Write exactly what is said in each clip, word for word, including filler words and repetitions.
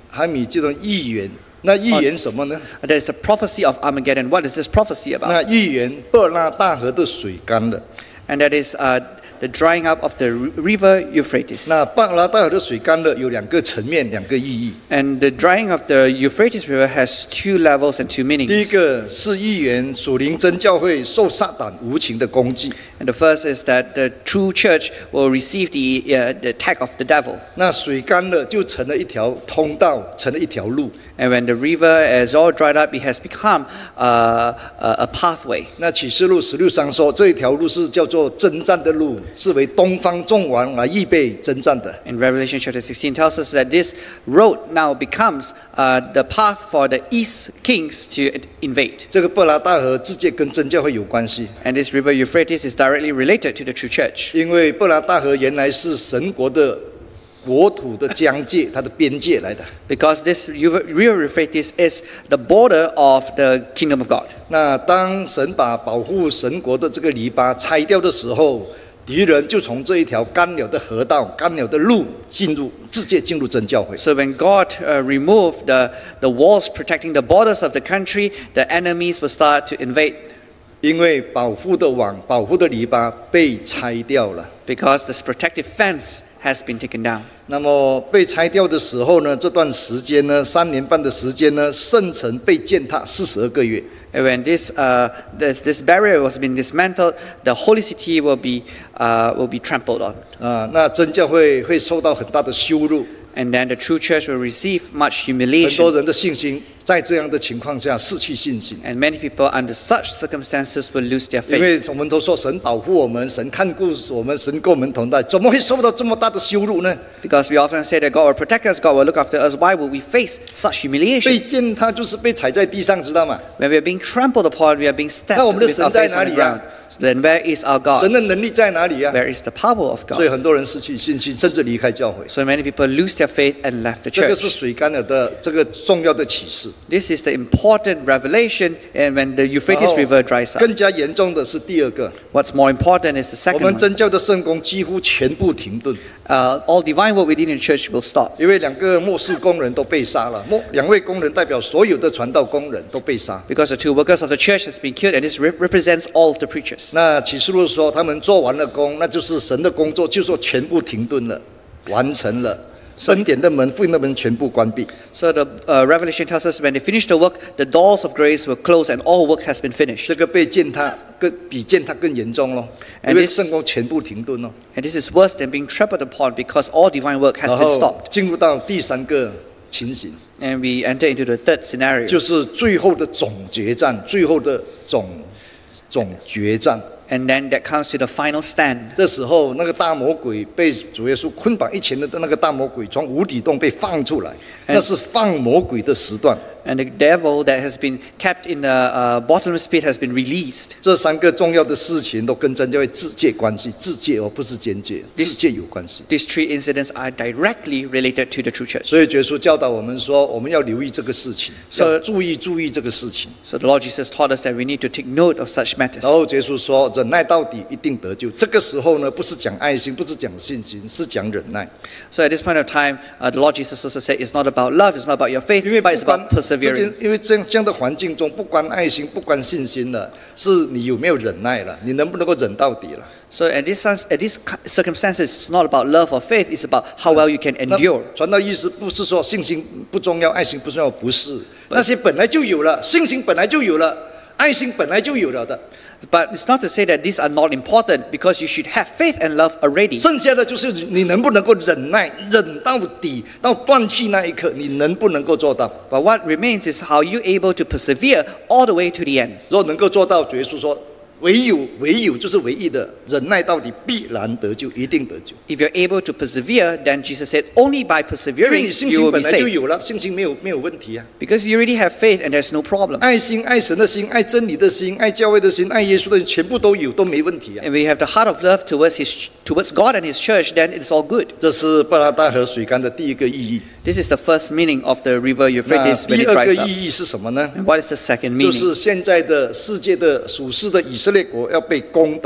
哈米这种预言。那预言什么呢？ There is a prophecy of Armageddon. What is this prophecy 那 about? 预言伯拉大河的水干了。 And that is uh, the drying up of the river Euphrates. 那伯拉大河的水干了，有两个层面，两个意义。 And the drying of the Euphrates River has two levels and two 第一 meanings. 个是预言属灵真教会受撒旦无情的攻击。 And the first is that the true church will receive the, uh, the attack of the devil. 那水干了，就成了一条通道，成了一条路。 And when the river is all dried up, it has become uh, a, a pathway. 那启示录十六章说，这一条路是叫做征战的路，是为东方众王来预备征战的。 And Revelation chapter sixteen tells us that this road now becomes uh, the path for the east kings to invade. 这个伯拉大河直接跟真教会有关系， And this river Euphrates is directly related to the true church. 因为伯拉大河原来是神国的国土的疆界，它的边界来的。 Because this river Euphrates is the border of the kingdom of God. 那当神把保护神国的这个篱笆拆掉的时候，敌人就从这一条干了的河道、干了的路进入，直接进入真教会。 So when God uh, removed the, the walls protecting the borders of the country, the enemies will start to invade. 因为保护的网、保护的篱笆被拆掉了。 Because this protective fence has been taken down. 那么被拆掉的时候呢，这段时间呢，三年半的时间呢，圣城被践踏四十二个月。 And when this, uh, this, this barrier was being dismantled, the holy city will be, uh, will be trampled on. 啊，那真教会会受到很大的羞辱， And then the true church will receive much 很多 humiliation. 人的信心在这样的情况下失去信心。 And many people under such circumstances will lose their 因 faith. 为我们都说神保护我们，神看顾我们，神跟我们同在，怎么会受到这么大的羞辱呢？ Because we often say that God will protect us, God will look after us. Why would we face such 被 humiliation? 践踏就是被踩在地上，知道吗？ When we are being trampled upon, we are being stepped 那我们的 with 神 our 在 face 哪 on the 里啊？ ground. So then where is our 神 God? 的能力在哪里啊？ Where is the power of 所以 God? 很多人失去信心，甚至离开教会。 So many people lose their faith and left the 这个是 church. 水干了的这个重要的启示。 This is the important revelation and when the 然 Euphrates 后 River dries up. 更加严重的是第二个， What's more important is the 我 second 们 one. 真教的圣工几乎全部停顿， Uh, all divine work within the church will stop. 因为两个末世工人都被杀了。末两位工人代表所有的传道工人都被杀。 Because the two workers of the church has been killed and this re- represents all of the preachers. 那启示录说他们做完了工，那就是神的工作，就说全部停顿了，完成了。恩典的门、福音的门全部关闭。 So the uh, Revelation tells us when they finish the work, the doors of grace will close and all work has been finished. 这个被践踏更比践踏更严重咯， And 因为 this- 圣工全部停顿咯。 And this is worse than being trampled upon because all divine work has 然 been 后 stopped. 进入到第三个情形， And we enter into the third scenario. 就是最后的总决战，最后的总总决战。 And then that comes to the final stand. 这时候，那个大魔鬼被主耶稣捆绑一前的那个大魔鬼从无底洞被放出来，那是放魔鬼的时段。 And the devil that has been kept in the uh, bottomless pit has been released. 这三个重要的事情都跟真教会直接关系，直接哦，不是间接，直接有关系。 These three incidents are directly related to the true church. 所以耶稣教导我们说，我们要留意这个事情， So- 要注意注意这个事情。 So the Lord Jesus taught us that we need to take note of such matters. 然后耶稣说，忍耐到底一定得救。这个时候呢，不是讲爱心，不是讲信心，是讲忍耐。 So at this point of time, uh, the Lord Jesus also said it's not about love, it's not about your faith, 因为 but 不 it's 管 about 这 persevering. 件，因为这样这样的环境中，不关爱心，不关信心了，是你有没有忍耐了，你能不能够忍到底了。 So at this, at these circumstances, it's not about love or faith, it's about how well you can 那 endure. 传道意思不是说信心不重要，爱心不重要，不是，那些本来就有了，信心本来就有了，爱心本来就有了的， But it's not to say that these are not important because you should have faith and love already. 剩下的就是你能不能够忍耐，忍到底，到断气那一刻，你能不能够做到？ But what remains is how you able to persevere all the way to the end. 如果能够做到，耶稣说，唯有唯有就是唯一的，忍耐到底必然得救，一定得救。 If you're able to persevere, then Jesus said, only by 因为 persevering 你信 you 心 will be 本来就 saved. 有了，信心没有没有问题啊。 Because you already have faith and there's no problem. 爱心、爱神的心、爱真理的心、爱教会的心、爱耶稣的心，全部都有，都没问题啊。 And we have the heart of love towards his, towards God and his church, then it's all good. 这是伯拉大河水干的第一个意义。 This is the first meaning of the river 那 Euphrates when 第 it 二个 dries up. 意义是什么呢？ And what is the second 就 meaning? 是现在的世界的属世的以色列国要被攻打。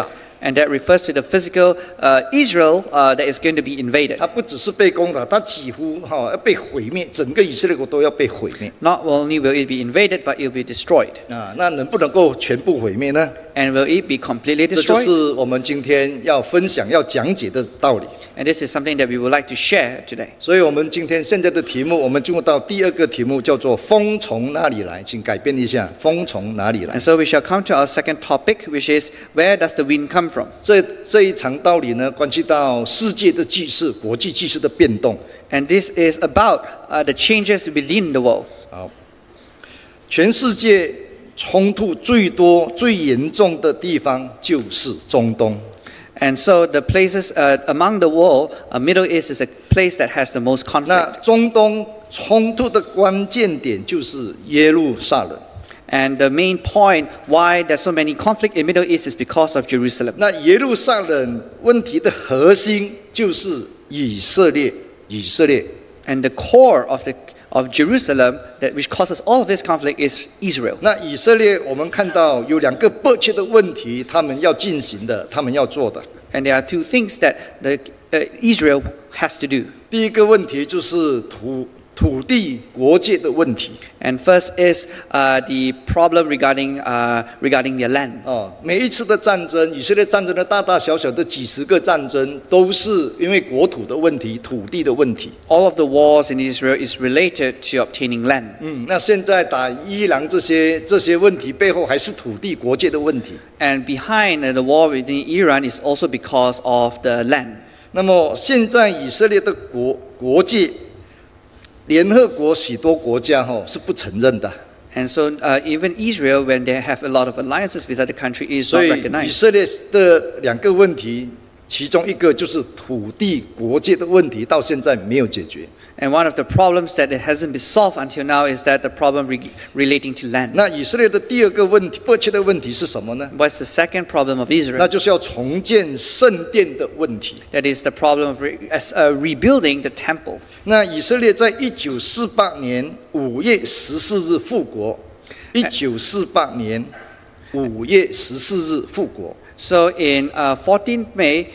And that refers to the physical uh, Israel uh, that is going to be invaded. 它不只是被攻打，它几乎哈、要被毁灭，整个以色列国都要被毁灭 Not only will it be invaded, but it will be destroyed. 啊！那能不能够全部毁灭呢？ And will it be completely 这就 destroyed? 是我们今天要分享、要讲解的道理。 And this is something that we would like to share today. 所以，我们今天现在的题目，我们进入到第二个题目，叫做“风从哪里来”。请改变一下，“风从哪里来 And so we shall come to our second topic, which is where does the wind come from?”。 这这一场道理呢，关系到世界的局势、国际局势的变动。 And this is about uh, the changes within the world. 好，全世界冲突最多、最严重的地方就是中东。 And so the places uh, among the world, uh, Middle East is a place that has the most 那 conflict. 中东冲突的关键点就是耶路撒冷。 And the main point why there's so many conflict in Middle East is because of Jerusalem. 那耶路撒冷问题的核心就是以色列，以色列。 And the core of the of Jerusalem, that which causes all of this conflict, is Israel. 那以色列，我们看到有两个迫切的问题，他们要进行的，他们要做的。 And there are two things that the, uh, Israel has to do. 第一个问题就是土土地国界的问题。 And first is uh, the problem regarding uh, regarding their land. 哦，每一次的战争，以色列战争的大大小小的几十个战争，都是因为国土的问题、土地的问题。 All of the wars in Israel is related to obtaining land. 嗯，那现在打伊朗这些这些问题背后，还是土地国界的问题。 And behind uh, the war within Iran is also because of the land. 那么现在以色列的国国界，联合国许多国家哈、是不承认的。 And so uh, even Israel, when they have a lot of alliances with other countries, is 所 not 以以 recognized. 色列的两个问题，其中一个就是土地国界的问题，到现在没有解决。 And one of the problems that it hasn't been solved until now is that the problem re- relating to land. 那以色列的第二个问题，迫切的问题是什么呢？ What's the second problem of 那 Israel? 就是要重建圣殿的问题。 That is the problem of re- as, uh, rebuilding the temple. 那以色列在一九四八年五月十四日复国，一九四八年五月十四日复国。 So in uh, fourteenth May,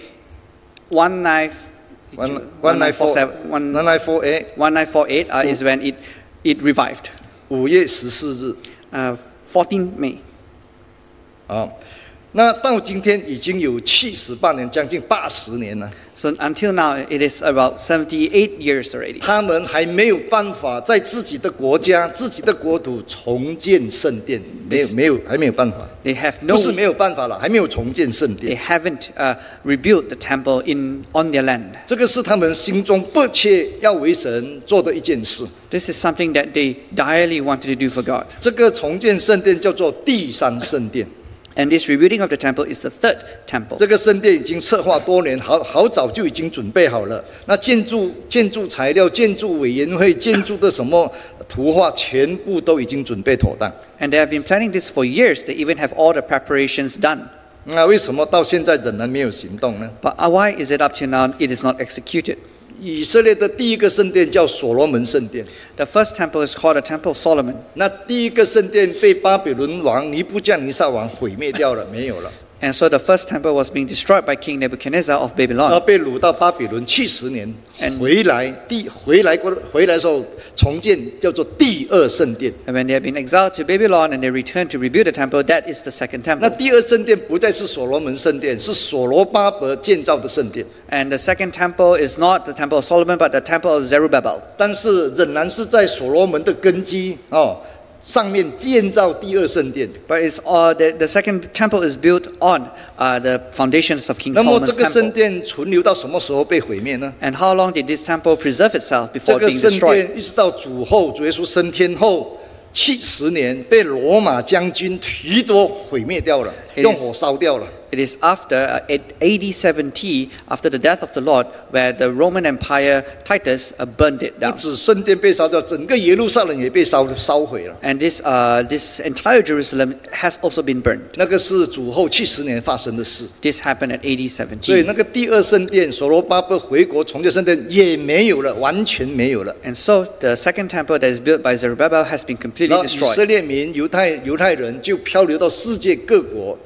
one nine One one nine four one nine four eight one nine four eight uh, is when it it revived. 五月十四日 Uh, fourteenth May. 啊，那到今天已经有七十八年，将近八十年了。 So until now, it is about seventy-eight years already. 他们还没有办法在自己的国家、自己的国土重建圣殿，没有没有还没有办法， They have no. 不是没有办法了，还没有重建圣 They 殿。 haven't uh, rebuilt the temple in on their land. 这个是他们心中迫切要为神做的一件事。 This is something that they direly wanted to do for God. 这个重建圣殿叫做第三圣殿。 And this rebuilding of the temple is the third temple. 这个圣殿已经策划多年，好好早就已经准备好了。那建筑、建筑材料、建筑委员会、建筑的什么图画，全部都已经准备妥当。 And they have been planning this for years. They even have all the preparations done. 那为什么到现在仍然没有行动呢？ But uh, why is it up to now it is not executed? 以色列的第一个圣殿叫所罗门圣殿， The first temple is called the Temple of Solomon. 那第一个圣殿被巴比伦王尼布甲尼撒王毁灭掉了，没有了。 And so the first temple was being destroyed by King Nebuchadnezzar of 然后 Babylon. 被掳到巴比伦七十年 And-， 回来第回来过回来的时候重建，叫做第二圣殿。 And when they have been exiled to Babylon and they returned to rebuild the temple, that is the second 那 temple. 第二圣殿不再是所罗门圣殿，是所罗巴伯建造的圣殿， And the second temple is not the Temple of Solomon, but the Temple of Zerubbabel. 但是仍然是在所罗门的根基哦上面建造第二圣殿。 But it's uh, the, the second temple is built on uh, the foundations of King 那么这 Solomon's 个圣 temple. 殿存留到什么时候被毁灭呢？ And how long did this temple preserve itself 这 before 个 being 圣 destroyed? 殿一直到主后主耶稣升天后七十年，被罗马将军提多毁灭掉了， It is- 用火烧掉了。 It is after uh, at A D seventy, after the death of the Lord, where the Roman Empire Titus uh, burned it 不 down. 止圣殿被烧掉，整个耶路撒冷也被烧烧毁了。 And this, uh, this entire Jerusalem has also been burned. 那个是主后七十年发生的事。 This happened at A D 所以 seventy. 那个第二圣殿所罗巴伯回国重建圣殿也没有了，完全没有了。 And so the second temple that is built by Zerubbabel has been completely 然后以色 destroyed. 列民、犹太犹太人就漂流到世界各国，到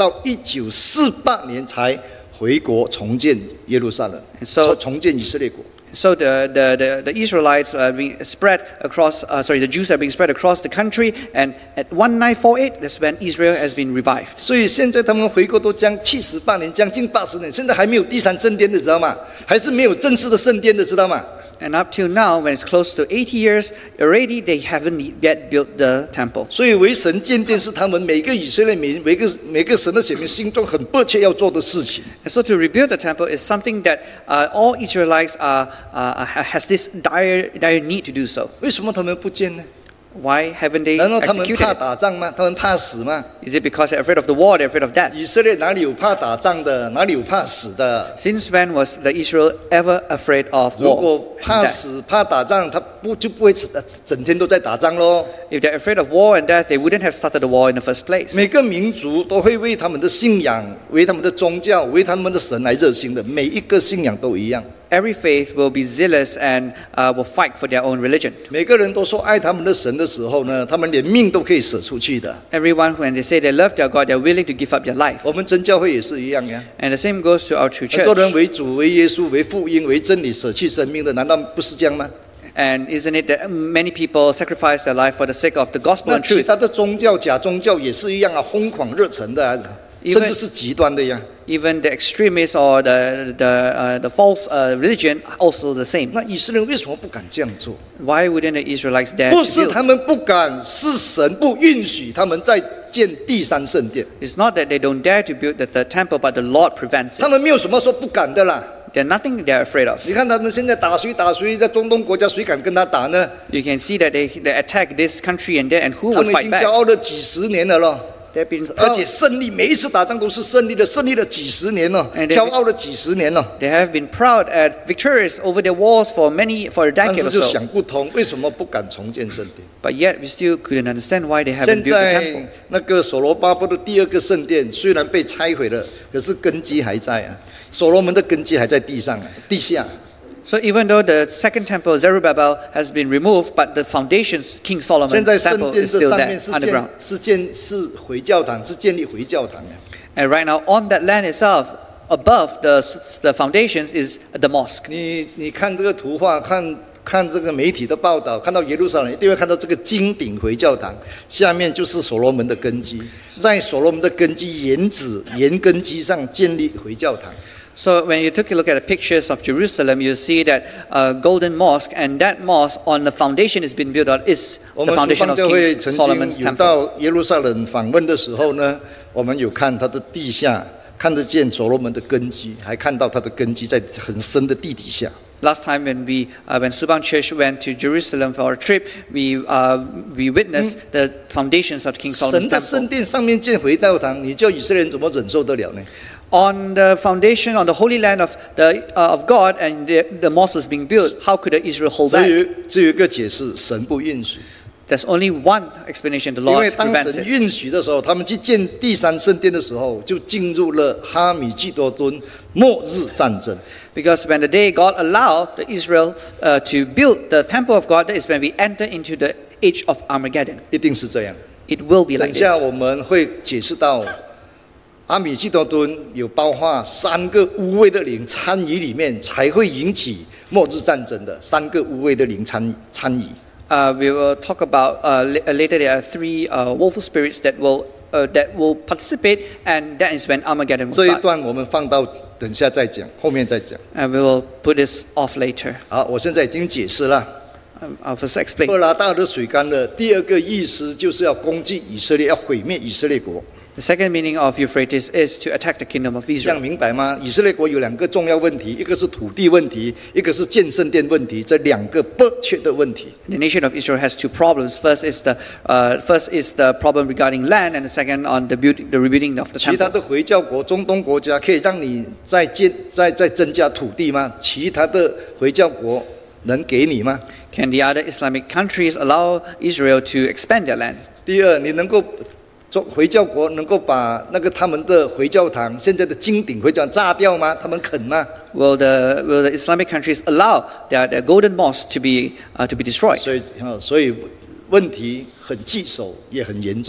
到一九四八年才回国重建耶路撒冷， So- 重重建以色列国。 So the, the, the, the Israelites are being spread across, uh, sorry, the Jews are being spread across the country, and at nineteen forty-eight, that's when Israel has been revived. 所以现在他们回国都将七十八年，将近八十年，现在还没有第三圣殿的，知道吗？还是没有正式的圣殿的，知道吗？ And up till now, when it's close to eighty years, already they haven't yet built the temple. 所以为神建殿是他们每个以色列民、每个每个神的选民心中很迫切要做的事情。 And so to rebuild the temple is something that uh, all Israelites are, uh, ha- has this dire, dire need to do so. 为什么他们不建呢？ Why haven't they 难道他们 executed 怕 it? 打仗吗？他们怕死吗？ Is it because they're afraid of the war, they're afraid of death? 以色列哪里有怕打仗的？哪里有怕死的？ Since when was the Israel ever afraid of 如 war? 果 and 怕 death? 死、怕打仗，他不就不会整整天都在打仗喽？ If they're afraid of war and death, they wouldn't have started the war in the first place. 每个民族都会为他们的信仰、为他们的宗教、为他们的神来热心的，每一个信仰都一样。 Every faith will be zealous and uh, will fight for their own religion. 每个人都说爱他们的神的时候呢，他们连命都可以舍出去的。 Everyone, when they say they love their God, they're willing to give up their life. 我们真教会也是一样呀。 And the same goes to our true 很多人 church. 为主、为耶稣、为福音、为真理舍弃生命的，难道不是这样吗？ And isn't it that many people sacrifice their life for the sake of the gospel 那 and 其 truth? 他的宗教、假宗教也是一样啊，疯狂热忱的、啊， 因为甚至是极端的呀。 Even the extremists or the, the, uh, the false uh, religion are also the same. 那以色列人为什么不敢这样做？ Why wouldn't the Israelites dare 不 to 是 build? 他们不敢，是神不允许他们再建第三圣殿。 It's not that they don't dare to build the, the temple, but the Lord prevents 他 it. 们没有什么说不敢的啦。 There's nothing they're afraid of. 你看他们现在打谁打谁，在中东国家谁敢跟他打呢？ You can see that they, they attack this country and that, and who 他 would 们已 fight 经骄 back? 傲了几十年了咯。 They've been 而且 proud, 胜利，每一次打仗都是胜利的，胜利了几十年了， And they- 骄傲了几十年了。 they have been proud and victorious over their wars for many, for a 但 decade 是 or 就 so. 想不通，为什么不敢重建圣殿？ But yet we still couldn't understand why they 现 haven't built the 在 temple. 那个所罗巴伯的第二个圣殿虽然被拆毁了，可是根基还在啊，所罗门的根基还在地上啊，地下。 So even though the second temple, Zerubbabel, has been removed, but the foundations, King 现 Solomon's 在圣 temple, 殿 is 这 still 上 there 面是 underground. 建是建是回教堂，是建立回教堂啊。 And right now, on that land itself, above the, the foundations, is the mosque. 你你看这个图画，看看这个媒体的报道，看到耶路撒冷一定会看到这个金顶回教堂，下面就是所罗门的根基，在所罗门的根基沿子沿根基上建立回教堂。 So when you took a look at the pictures of Jerusalem, you see that uh, golden mosque, and that mosque on the foundation has been built on is 我 the 们书 foundation 邦 of 教会 King 曾 Solomon's 经有 temple. 到耶路撒冷访问的时候呢，我们有看它的地下，看得见所罗门的根基，还看到它的根基在很深的地底下。 Last time when we, uh, when Subang Church went to Jerusalem for a trip, we uh, we witnessed the foundations of King 神 Solomon's 的圣 temple. 殿上面建回教堂，你叫以色列人怎么忍受得了呢？ On the foundation, on the holy land of the uh, of God, and the, the mosque was being built. How could Israel hold 只 back? 有只有一个解释，神不允许。 There's only one explanation: the 因为 Lord 当 prevents 神 it. 允许的时候，他们去建第三圣殿的时候，就进入了哈米基多敦末日战争。 Because when the day God allowed the Israel uh, to build the temple of God, that is when we enter into the age of Armageddon. 一定是这样。 It will be 等 like 一下 this. 我们会解释到，阿米基多敦有包括三个污秽的灵参与里面，才会引起末日战争的三个污秽的灵参参与。 Uh, we will talk about uh, la- uh, later. There are three uh, woeful spirits that will uh, that will participate, and that is when Armageddon will 这一 start. 段我们放到等一下再讲，后面再讲。 And we will put this off later. 好，我现在已经解释了。 Um, I'll first explain. 赫拉大的水干的第二个意思就是要攻击以色列，要毁灭以色列国。 The second meaning of Euphrates is to attack the kingdom of 这样 Israel. 明白吗？以色列国有两个重要问题，一个是土地问题，一个是建圣殿问题，这两个迫切的问题。 The nation of Israel has two problems. First is the uh, first is the problem regarding land, and the second on the build, the rebuilding of the 其他 temple. 的回教国、中东国家可以让你再建、再再增加土地吗？其他的回教国能给你吗？ Can the other Islamic countries allow Israel to expand their land? 第二，你能够中回教国能够把那个他们的回教堂现在的金顶回教炸掉吗？他们肯吗？ Will the will the Islamic countries allow their, their golden mosque to be uh, to be destroyed? 所以啊，所以问题很棘手，也很严重。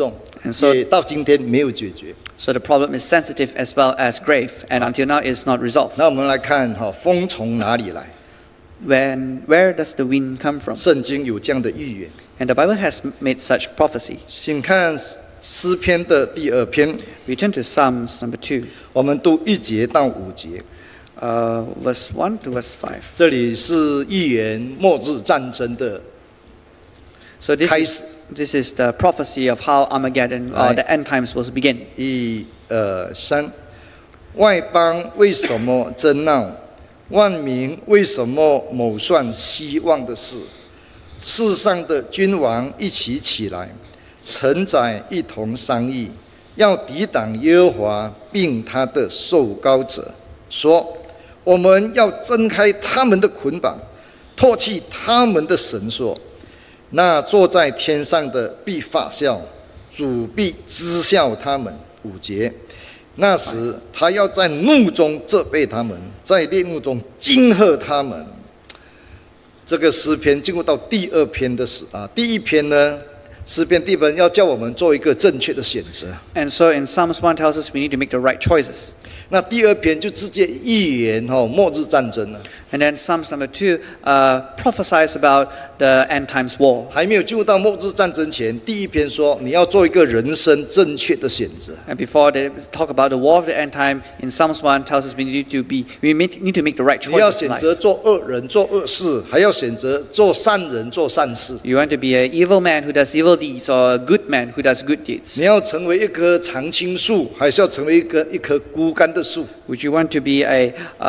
And so- 也到今天没有解决。 So the problem is sensitive as well as grave, and until now it's not resolved. 那我们来看哈，风从哪里来？ When, where does the wind come from? 圣经有这样的预言， And the Bible has made such prophecy. 请看诗篇的第二篇， We turn to Psalms number two, 我们读一节到五节。 uh, verse one to verse five. 这里是预言末日战争的 So this 开 is, 始。 this is the prophecy of how Armageddon, uh, Right. the end times will begin. 一、二、三，外邦为什么争闹？万民为什么谋算希望的事？世上的君王一起起来，臣宰一同商议，要抵挡耶和华并他的受膏者，说：我们要挣开他们的捆绑，唾弃他们的绳索。那坐在天上的必发笑，主必知笑他们。五节，那时他要在怒中责备他们，在烈怒中惊吓他们。这个诗篇进入到第二篇的时啊，第一篇呢，诗篇第一篇要叫我们做一个正确的选择。 And so in Psalms one tells us we need to make the right choices. 那第二篇就直接预言哈、哦、末日战争了。 And then Psalms number two uh, prophesies about the end times war. 还没有进入到末日战争前，第一篇说你要做一个人生正确的选择。 And before they talk about the war of the end time, in Psalms one tells us we need to be, we need to make the right 你要 choices in 选 life. 择做恶人、做恶事，还要选择做善人、做善事。 You want to be an evil man who does evil deeds or a good man who does good deeds? 你要成为一棵常青树，还是要成为一棵一棵枯干的树？ Would you want to be a, uh,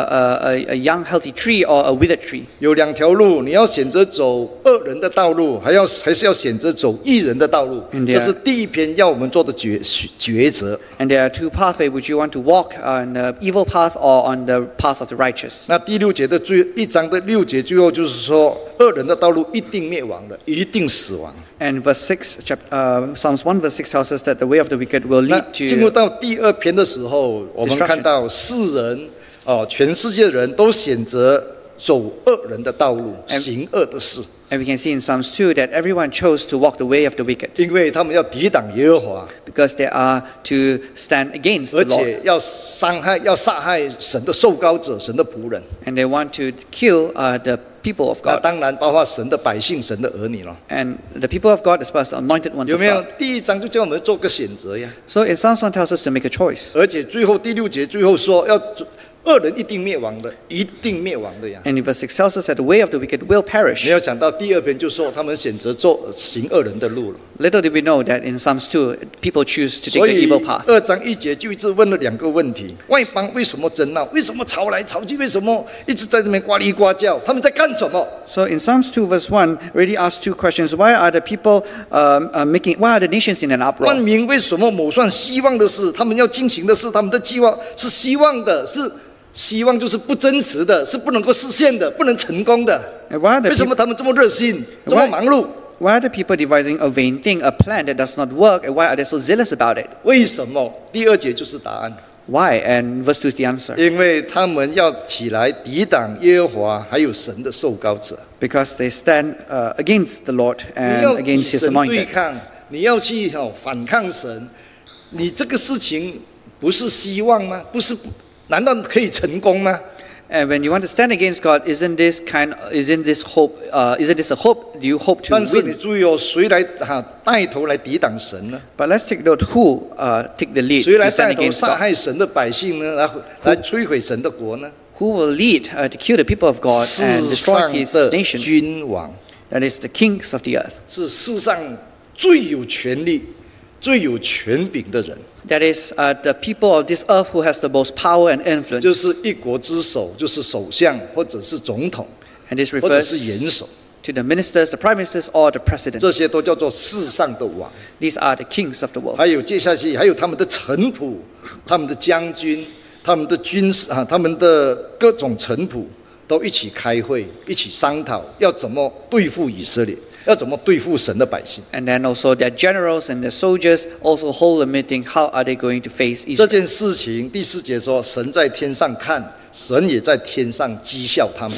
a, a young healthy tree or a withered tree? 有两条路，你要选择走恶人的道路，还要还是要选择走义人的道路？ And there- 这是第一篇要我们做的抉抉择。 And there are two pathways. Would you want to walk on the evil path or on the path of the righteous? 那第六节的最一章的六节最后就是说，恶人的道路一定灭亡的，一定死亡。 And verse six, chap- uh, Psalms one verse six tells us that the way of the wicked will 那 lead 进入 to... 到第二篇的时候，我们 Destruction. 看到世人哦，全世界的人都选择走恶人的道路， And- 行恶的事， And we can see in Psalms two that everyone chose to walk the way of the wicked 因为他们要抵挡耶和华， because they are to stand against 而 the Lord. 且要伤害、要杀害神的受膏者、神的仆人。 And they want to kill uh, the people of 那 God. 当然包括神的百姓、神的儿女了。 And the people of God as well as the anointed ones 有 of 没有 God. 第一章就叫我们做个选择呀？ So in Psalms one tells us to make a choice. 而且最后第六节最后说，要恶人一定灭亡的，一定灭亡的呀。 And in verse six tells us that the way of the wicked will 没 perish. 有想到第二篇就说他们选择做行恶人的路了。 Little did we know that in Psalms two, people choose to take 所 the 以 evil path. 二章一节就一直问了两个问题：外邦为什么争闹？为什么吵来吵去？为什么一直在那边呱哩呱叫？他们在干什么？ So in Psalms two verse one, already asked two questions. Why are the people um, uh, making, why are the nations in an 万 uproar? 民为什么谋算希望的事？他们要进行的事，他们的计划是希望的，是希望就是不真实的，是不能够实现的，不能成功的。 And why are the 为什么 peop- 他们这么热心，这么忙碌？ why are the people devising a vain thing, a plan that does not work, and why are they so zealous about it? 为什么？第二节就是答案。 Why? And verse two is the answer. 因为他们要起来抵挡耶和华，还有神的受膏者。 Because they stand uh, against the Lord 你 and 要与 against His 神对 anointed. 抗，你要去哈、反抗神，你这个事情不是希望吗？不是不，难道可以成功吗？ And when you want to stand against God, isn't this kind? Isn't this hope? Uh, isn't this a hope? Do you hope to 但是你 win? 注意哦，谁来哈、带头来抵挡神呢？ But let's take note who uh, take the lead 谁来 to 带 stand 头 against 杀 God. 害神的百姓呢？来来摧毁神的国呢？ Who will lead uh, to kill the people of God 世 and destroy 上 His 的 nation? 君王 That is the kings of the earth. 是世上最有权力、最有权柄的人， That is uh, the people of this earth who has the most power and influence. 就是一国之首，就是首相或者是总统， And this 或者 refers 是元首， to the ministers, the prime ministers, or the president. 这些都叫做世上的王。 These are the kings of the world. 还有接下去还有他们的臣仆、他们的将军、他们的军事啊，他们的各种臣仆都一起开会，一起商讨要怎么对付以色列，要怎么对付神的百姓。 And then also their generals and their soldiers also hold a meeting. How are they going to face 这 Israel? 件事情第四节说，神在天上看，神也在天上讥笑他们。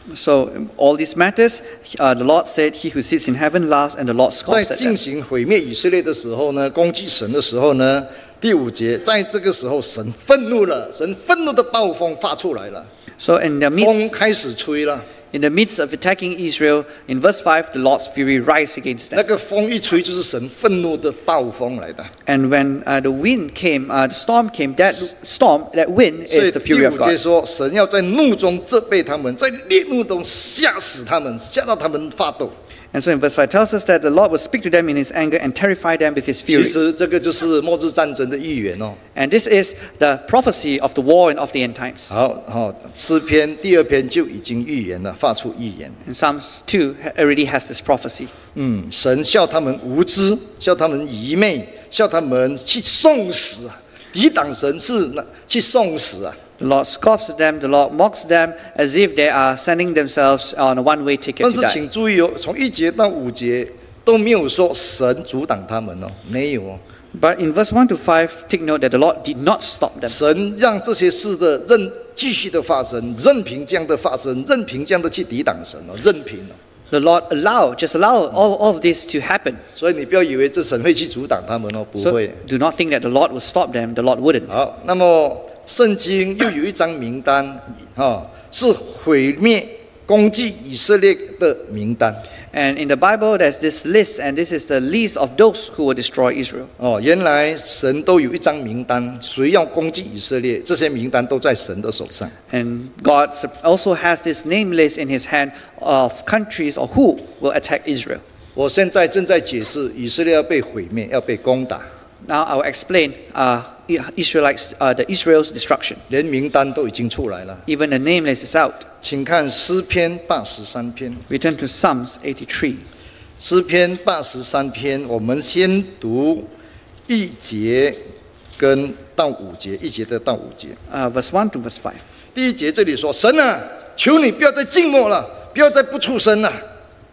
So all these matters, uh, the Lord said, "He who sits in heaven laughs, and the Lord 在 scoffs at 进 them." 行毁灭以色列的时候呢，攻击神的时候呢，第五节，在这个时候神愤怒了，神愤怒的暴风发出来了， So in the 风 midst, 开始吹了。 in the midst of attacking Israel, in verse five, the Lord's fury rise against 那 them. 个风一吹，就是神愤怒的暴风来的。 And when uh, the wind came, uh, the storm came. That storm, that wind 所以 is the 第 fury 五 of 节 God. 说，神要在怒中责备他们，在烈怒中吓死他们，吓到他们发抖。 And so in verse five tells us that the Lord will speak to them in His anger and terrify them with His 其 fury. 实这个就是末日战争的预言哦。 And this is the prophecy of the war and of the end times. 好，好，诗篇第二篇就已经预言了，发出预言。 And Psalms two ha- already has this prophecy. 嗯，神笑他们无知，笑他们愚昧，笑他们去送死啊！抵挡神是那去送死啊！ The Lord scoffs at them, the Lord mocks them as if they are sending themselves on a one-way ticket 但 to 是 die. 请注意哦，从一节到五节都没有说神阻挡他们哦，没有哦。 But in verse one to five, take note that the Lord did not stop them. 神让这些事的任继续的发生，任凭这样的发生，任凭这样的去抵挡神哦，任凭哦。 The Lord allow, just allow all, all of this to happen. 所以你不要以为这神会去阻挡他们哦，不 So 会。 do not think that the Lord will stop them. The Lord wouldn't. 好，那么圣经又有一张名单啊、哦，是毁灭攻击以色列的名单。 And in the Bible, there's this list, and this is the list of those who will destroy Israel. 哦，原来神都有一张名单，谁要攻击以色列，这些名单都在神的手上。 And God sup- also has this name list in His hand of countries or who will attack Israel. 我现在正在解释以色列要被毁灭，要被攻打， Now I will explain uh, Israelites, uh, the Israel's destruction. 连名单都已经出来了。 Even the name list is out. 请看诗篇八十三篇， We turn to Psalms eighty-three. 诗篇八十三篇，我们先读一节跟到五节，一节的到五节。 Uh, verse one to verse five. 第一节这里说：“神啊，求你不要再静默了，不要再不出声了。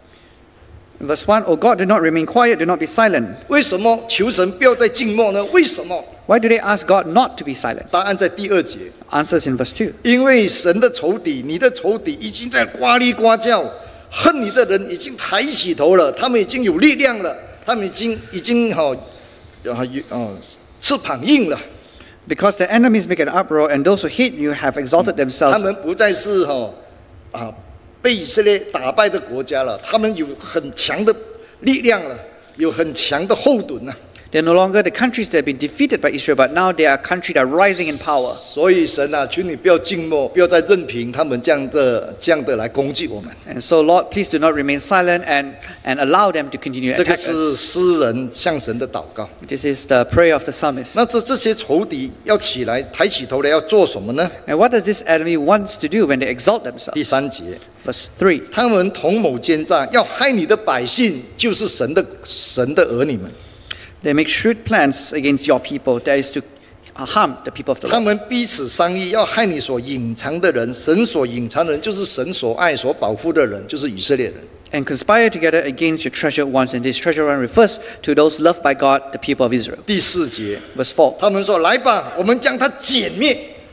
Verse one, O God, do not remain quiet, do not be silent. 为什么求神不要再静默呢？为什么？ Why do they ask God not to be silent? 答案在第二节。 Answers in verse two. 因为神的仇敌，你的仇敌已经在呱哩呱叫，恨你的人已经抬起头了，他们已经有力量了，他们已经已经哈啊有哦翅膀硬了， Because the enemies make an uproar, and those who hate you have exalted 他 themselves. 们不再是哈啊被以色列打败的国家了，他们有很强的力量了，有很强的后盾了。 They're no longer the countries that have been defeated by Israel, but now they are a country that are rising in power. 所以神啊，求你不要静默，不要再任凭他们这样的这样的来攻击我们。 And so, Lord, please do not remain silent and, and allow them to continue to 这个 attack 是 us. 诗人向神的祷告。 This is the prayer of the psalmist. 那这这些仇敌要起来，抬起头来要做什么呢？ And what does this enemy wants to do when they exalt 第 themselves? 三节， Verse three. 他们同谋奸诈，要害你的百姓，就是神的神的儿女们。 They make shrewd plans against your people, that is to harm the people of the 他 Lord. 们彼此商议，要害你所隐藏的人。神所隐藏的人，就是神所爱、所保护的人，就是以色列人。 And conspire together against your treasured ones. And this treasured one refers to those loved by God, the people of Israel. 第四节， Verse four. 他们说：“来吧，我们将他歼灭，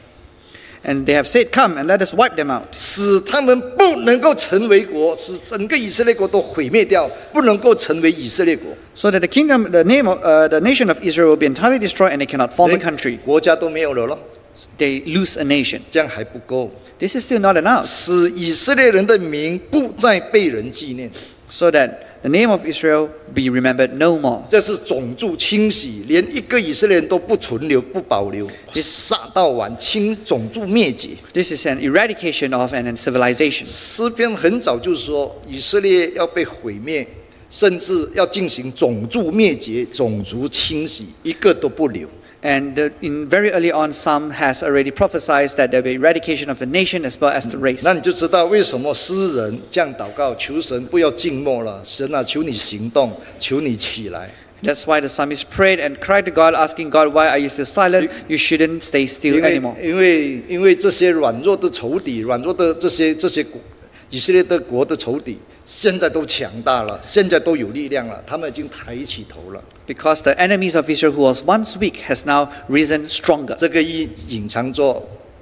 And they have said, Come and let us wipe them out, 使他们不能够成为国，使整个以色列国都毁灭掉，不能够成为以色列国， so that the kingdom, the name of uh, the nation of Israel will be entirely destroyed, and they cannot form a 连 country. 国家都没有了咯。 They lose a nation. 这样还不够， This is still not enough, 使以色列人的名不再被人纪念。” so that the name of Israel be remembered no more. 这是种族清洗，连一个以色列人都不存留、不保留，杀到完，清种族灭绝。 This is an eradication of an civilization. 诗篇很早就说，以色列要被毁灭，甚至要进行种族灭绝、种族清洗，一个都不留。 And uh, in very early on, Psalm has already prophesied that there will be eradication of the nation as well as the race. 那你就知道为什么诗人这样祷告，求神不要静默了，神啊，求你行动，求你起来。 That's why the psalmist prayed and cried to God, asking God, why are you still silent? You shouldn't stay 因 still 为 anymore. 因为因为这些软弱的仇敌，软弱的这些这些国以色列的国的仇敌，现在都强大了，现在都有力量了，他们已经抬起头了。 Because the enemies of Israel who was once weak has now risen stronger. 这个一隐藏着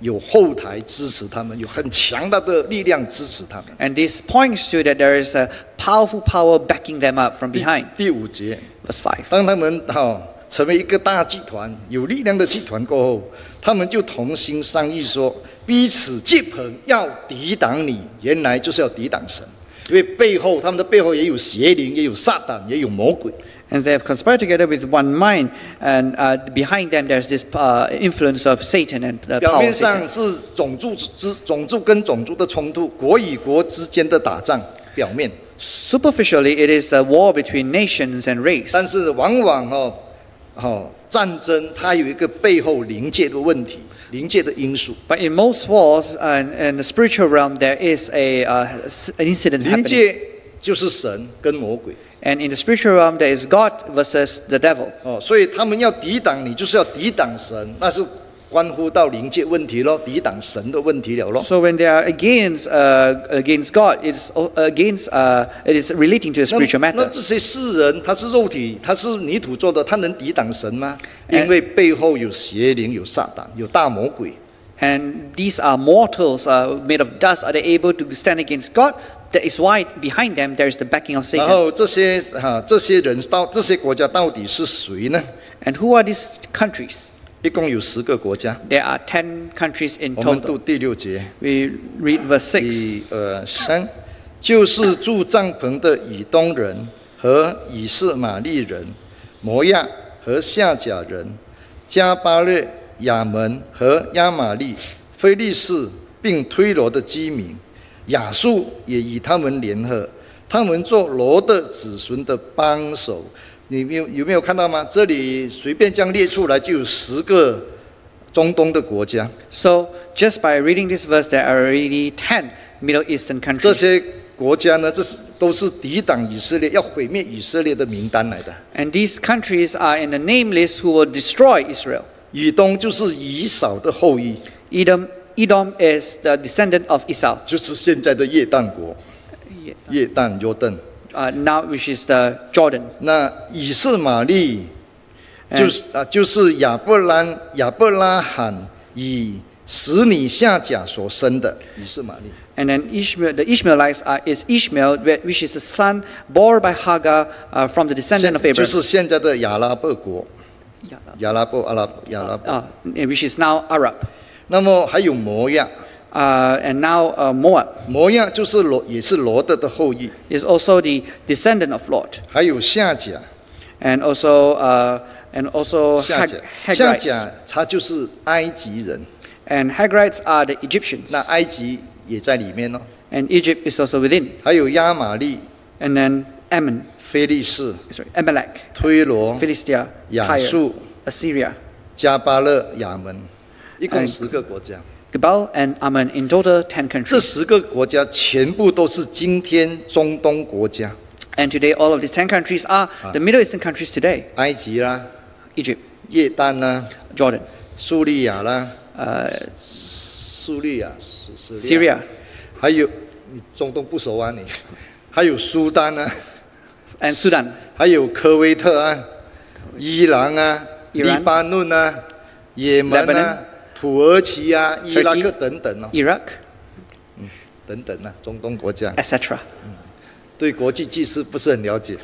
有后台支持他们，有很强大的力量支持他们。 And this points to that there is a powerful power backing them up from 第 behind. 第五节， Verse five. 当他们哈、成为一个大集团，有力量的集团过后，他们就同心商议说，彼此结盟要抵挡你。原来就是要抵挡神，因为背后他们的背后也有邪灵，也有撒旦，也有魔鬼。 And they have conspired together with one mind, and uh, behind them there's this uh, influence of Satan and the 表 power 面 of 上 Satan. 是种族之种族跟种族的冲突，国与国之间的打仗，表面。 Superficially, it is a war between nations and race. 但是往往哦，哦，战争它有一个背后灵界的问题，灵界的因素。 But in most wars, uh, in the spiritual realm, there is a uh, s- an incident 灵 happening. 界就是神跟魔鬼 And in the spiritual realm, there is God versus the devil. 哦，所以他们要抵挡你，就是要抵挡神，那是关乎到灵界问题咯，抵挡神的问题了咯。 So when they are against uh, against God, it's o- against uh, it is relating to a 那 spiritual 那 matter. 这些世人，他是肉体，他是泥土做的，他能抵挡神吗？ 哎因为背后有邪灵、有撒旦、有大魔鬼。 And these are mortals uh, made of dust. Are they able to stand against God? That is why behind them there is the backing of 然 Satan. 后这些哈、这些人到这些国家到底是谁呢？ And who are these countries? 一共有十个国家。 There are ten countries in 我们读 total. 第六节， We read verse six. 一二三，就是住帐篷的以东人和以斯玛利人、摩亚和夏甲人、加巴勒、亚门和亚玛利、非利士，并推罗的居民。亚述也与他们联合，他们做罗的子孙的帮手。你没有有没有看到吗？这里随便这样列出来，就有十个中东的国家。 So just by reading this verse, there are already ten Middle Eastern 这 countries. 些国家呢，这是都是抵挡以色列、要毁灭以色列的名单来的。 And these countries are in the name list who will destroy Israel. 以东就是以扫的后裔， Edom, Edom is the descendant of Esau. 就是现在的约旦国， Yeah. 约旦约旦。 Uh, now which is the Jordan. 那以斯玛利 And- 就是啊，就是亚伯兰亚伯拉罕以使女夏甲所生的以斯玛利。 And then Ishmael, the Ishmaelites are, is Ishmael, wh- which is the son born by Hagar uh, from the descendant of 就 Abraham. 是现在的亚拉伯国， Yeah. 亚拉伯阿拉亚拉伯。 Uh, which is now Arab. 那么还有摩亚， Uh, and now uh, Moab 摩亚就是罗，也是罗德的后裔。 is also the descendant of Lot. 还有夏甲， And also, uh, and also 夏 Hag- 甲，夏 Hagrites. 甲他就是埃及人， And Hagrites are the Egyptians. 那埃及也在里面哦。 And Egypt is also within. 还有亚玛利、 And then Ammon, 非利士、 sorry, Amalek, 推罗、 Philistia, 亚 Tyre, 述、 Assyria, 加巴勒、亚门，一共哎十个国家。 Gebal, and Ammon. In total, ten 这 countries. 十个国家全部都是今天中东国家， And today, all of these ten countries are the Middle Eastern countries today. 埃及啦、 Egypt, 约旦啦、 Jordan, 叙利亚啦、 uh, 叙利亚、叙 Syria, 还有你中东不熟啊你，还有苏丹啊， and Sudan, 还有科威特啊、伊朗啊、 伊朗黎巴嫩啊、也门 Lebanon 啊、土耳其啊、伊拉克 Turkey 等等哦， Iraq, 等等啊，中东国家 et cetera. 对国际局势不是很了解，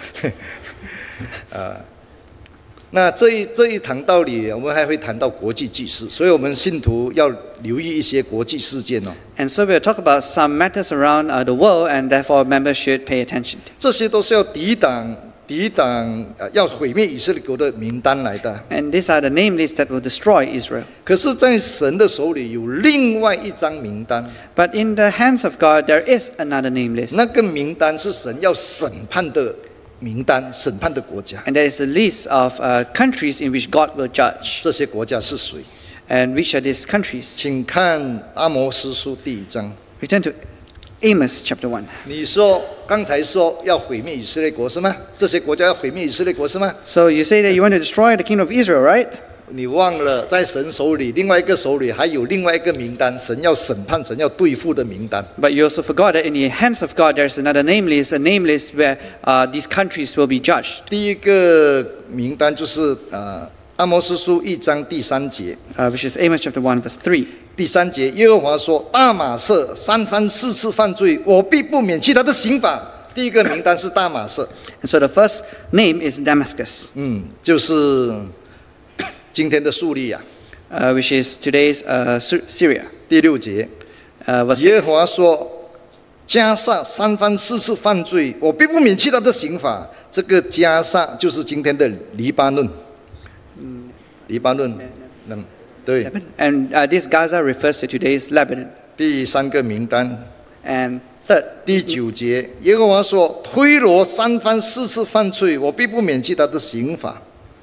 啊。那这一这一堂道理，我们还会谈到国际局势，所以我们信徒要留意一些国际事件哦。 And so we'll talk about some matters around uh, the world, and therefore members should pay attention to. 这些都是要抵挡抵挡呃要毁灭以色列国的名单来的。 And these are the name lists that will destroy Israel. 可是，在神的手里有另外一张名单， But in the hands of God, there is another name list. 那个名单是神要审判的名单，审判的国家。 And there is a list of uh, countries in which God will judge. 这些国家是谁？ And which are these countries? 请看阿摩司书第一章。 We turn to Amos chapter one. 你说刚才说要毁灭以色列国是吗？这些国家要毁灭以色列国是吗？ So you say that you want to destroy the kingdom of Israel, right? 你忘了，在神手里，另外一个手里还有另外一个名单，神要审判、神要对付的名单。 But you also forgot that in the hands of God, there's another name list, a name list where uh, these countries will be judged. 第一个名单就是呃阿摩司书一章第三节， uh, which is Amos chapter one, verse three. 第三节，耶和华说：“大马色三番四次犯罪，我必不免弃他的刑罚。”第一个名单是大马色， And so the first name is Damascus, 嗯，就是今天的叙利亚。 uh, which is today's uh, Sy- Syria. 第六节， Uh, verse 耶 six. 和华说：“加萨三番四次犯罪，我必不免弃他的刑罚。”这个加萨就是今天的黎巴嫩，黎巴嫩，嗯，对。 And uh, this Gaza refers to today's Lebanon. 第三个名单， And third, 第九节，耶和华说：“推罗三番四次犯罪，我必不免弃他的刑罚。”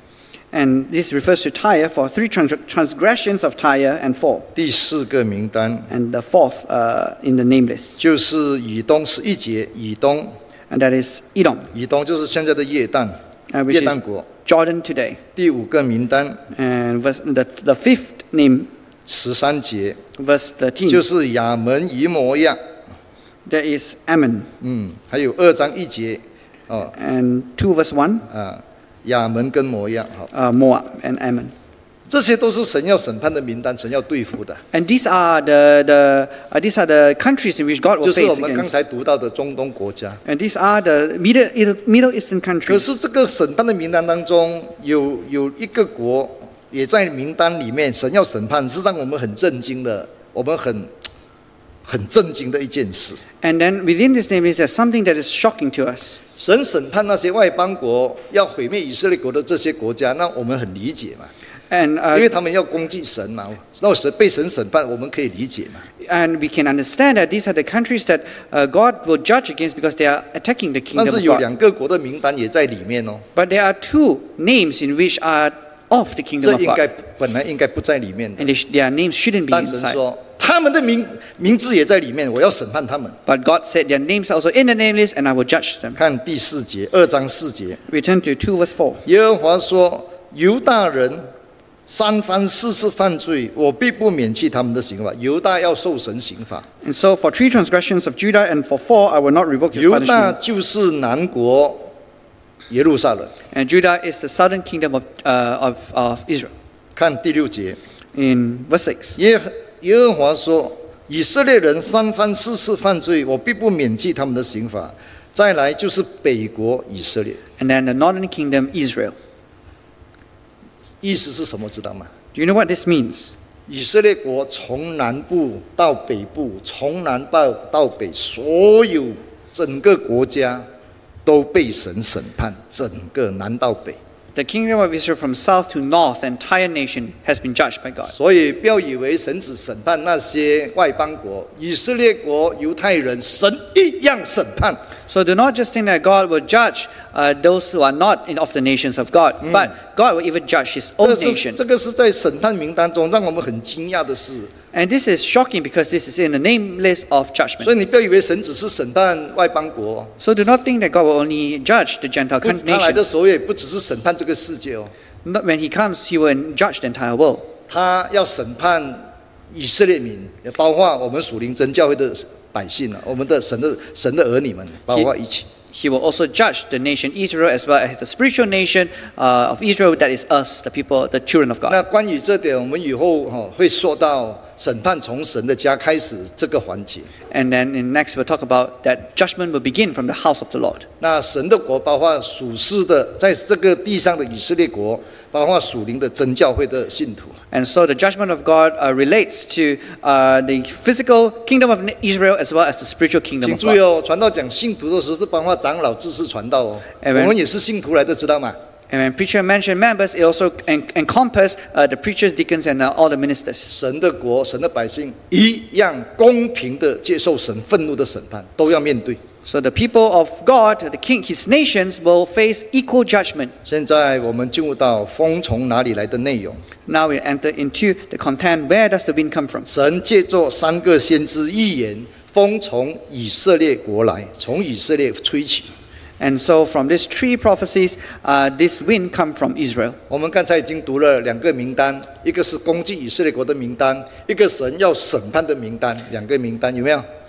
and this refers to Tyre for three trans- transgressions of Tyre and four. 第四个名单 And the fourth uh, in the name list. 就是以东十一节，以东， And that is Edom, 以东就是现在的约旦， uh, which 约 is 旦国。 Jordan today. 第五个名单 And verse, the, the fifth name, 十三节 verse thirteen, 就是亚门以摩亚， there is Ammon. 嗯，还有二章一节，哦 And two verse one, 啊，亚门跟摩亚，好， uh, Moab and Ammon. 这些都是神要审判的名单，神要对付的， And these are the, the, uh, these are the countries in which God 就 will 是我 face 们刚 against. 才读到的中东国家。 And these are the Middle, Middle Eastern 可 countries. 是这个审判的名单当中，有有一个国也在名单里面，神要审判，是让我们很震惊的，我们很很震惊的一件事。 And then within this name is there something that is shocking to us. 神审判那些外邦国要毁灭以色列国的这些国家，那我们很理解嘛， And, 因为 uh, 他们要攻击神嘛，那神被神审判，我们可以理解嘛。 and we can understand that these are the countries that uh, God will judge against because they are attacking the 但 kingdom 是 of 有 God. 两个国的名单也在里面哦， But there are two names in which are of the 这 kingdom of 应该 God. 本来应该不在里面的。 And they sh- their names shouldn't be 但神 inside. 说他们的名名字也在里面，我要审判他们。 But God said their names are also in the name list and I will judge them. 看第四节，二章四节， We turn to two verse four. 耶和华说：“犹大人三番四次犯罪，我必不免弃他们的刑罚。犹大要受神刑罚。 And so for three transgressions of Judah and for four I will not revoke his 犹大 punishment. 就是南国耶路撒冷。 And Judah is the southern kingdom of, uh, of, of Israel. 看第六节， In verse six. 耶和耶和华说：以色列人三番四次犯罪，我必不免弃他们的刑罚。再来就是北国以色列， And then the northern kingdom, Israel. 意思是什么？知道吗？ Do you know what this means? 以色列国从南部到北部，从南到到北，所有整个国家都被神审判，整个南到北。 The kingdom of Israel from south to north, the entire nation has been judged by God. 所以不要以为神只审判那些外邦国，以色列国犹太人，神一样审判。 So do not just think that God will judge uh, those who are not in, of the nations of God, but God will even judge His 这 own 个是 nation. 这个是在审判名单中让我们很惊讶的事。 And this is shocking because this is in the name list of 所 judgment. 以你不要以为神只是审判外邦国， So do not think that God will only judge the Gentile 不 con- 他来的 nations. 时候也不只是审判这个世界哦， Not when He comes, He will judge the entire world. 他要审判以色列民，也包括我们属灵真教会的百姓啊，我们的神的神的儿女们，包括一起。 He will also judge the nation Israel as well as the spiritual nation uh, of Israel, that is us, the people, the children of God. 那关于这点，我们以后哈、哦、会说到审判从神的家开始这个环节。 And then in next we'll talk about that judgment will begin from the house of the Lord. 那神的国包括属世的，在这个地上的以色列国，包括属灵的真教会的信徒。 And so the judgment of God uh, relates to uh, the physical kingdom of Israel as well as the spiritual kingdom 请 of 注意 God. 哦，传道讲信徒的时候是包括长老、知识传道哦。 Amen. 我们也是信徒来的，知道吗？ And when preacher mentioned members, it also en- encompasses uh, the preachers, deacons, and uh, all the ministers. 神的国、神的百姓一样公平的接受神愤怒的审判，都要面对。 So the people of God, the king, his nations will face equal judgment. 现在我们进入到风从哪里来的内容。 Now we enter into the content. Where does the wind come from? 神借着三个先知预言，风从以色列国来，从以色列吹起。 And so from these three prophecies, uh, this wind come from Israel. 我们刚才已经读了两个名单，一个是攻击以色列国的名单，一个神要审判的名单，两个名单有没有？